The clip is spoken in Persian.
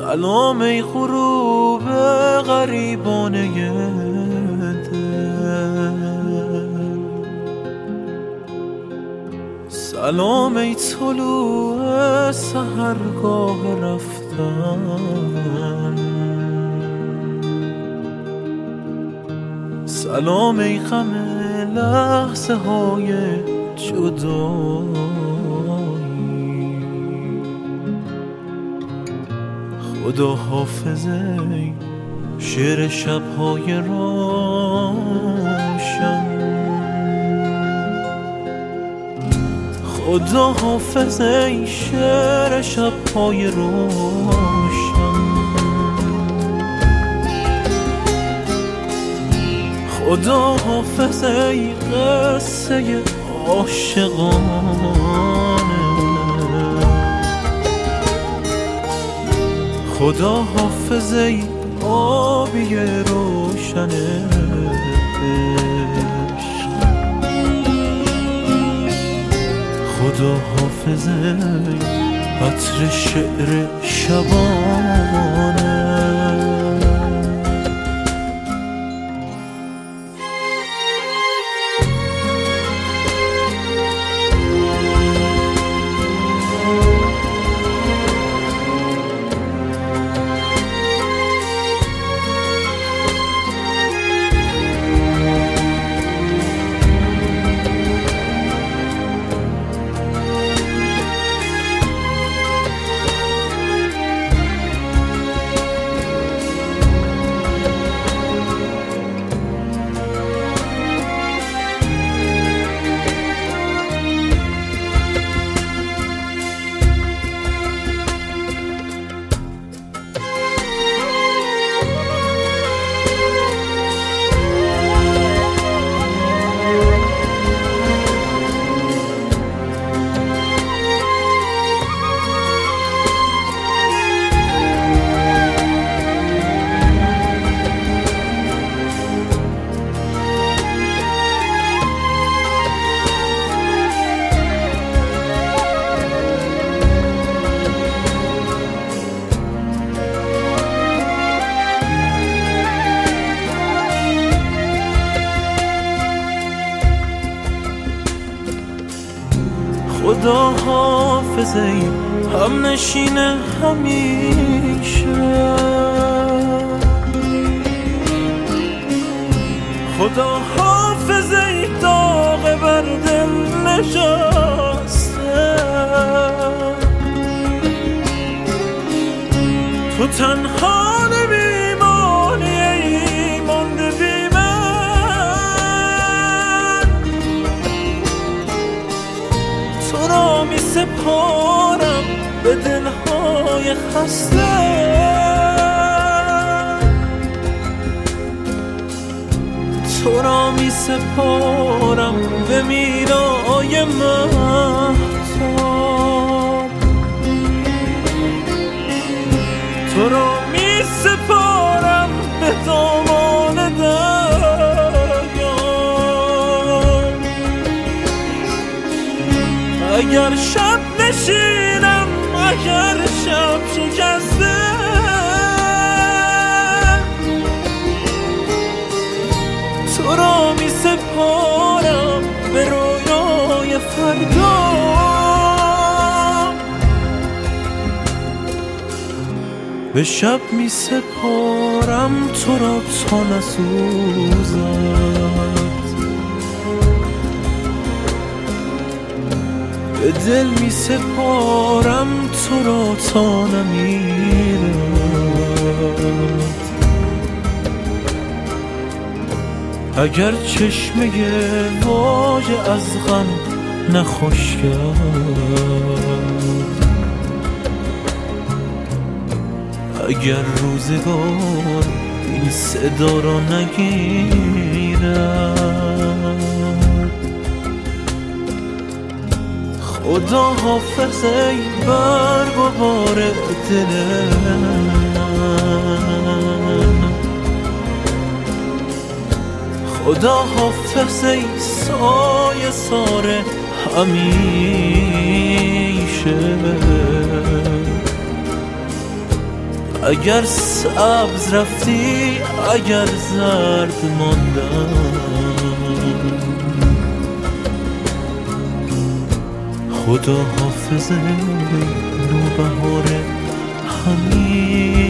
سلام ای غروب غریبانه دل، سلام ای طلوع سحرگاه رفتن، سلام ای غم لحظه های جدایی. خدا حافظ ای شعر شبهای روشن، خدا حافظ ای شعر شبهای روشن، خدا حافظ ای قصه عاشقانه، خدا حافظ ای آبی روشن عشق، خدا حافظ ای عطر شعر شبانه. خدا حافظ ای هم نشین همیشه، خدا حافظ ای داغ بر دل نشسته، تو تنها نمیمانی ای مانده بی من، تو را می سپارم به دلهای خسته، تو را می سپارم به میرای مهتاب، تو را می سپارم به دامان دریا، اگر شب نشینم اگر شب شکسته، تو را می سپارم به رویای فردا، به شب می سپارم تو را تا نسوزد، به دل می سپارم تو را تا نمیرد، اگر چشمه واژه از غم نخوش کرد، اگر روزگار این صدا را نگیرد، خدا حافظ ای برگ و بار دل من، خدا حافظ ای سایه سار همیشه، اگر سبز رفتی اگر زرد ماندم، خدا حافظ نوبهار همین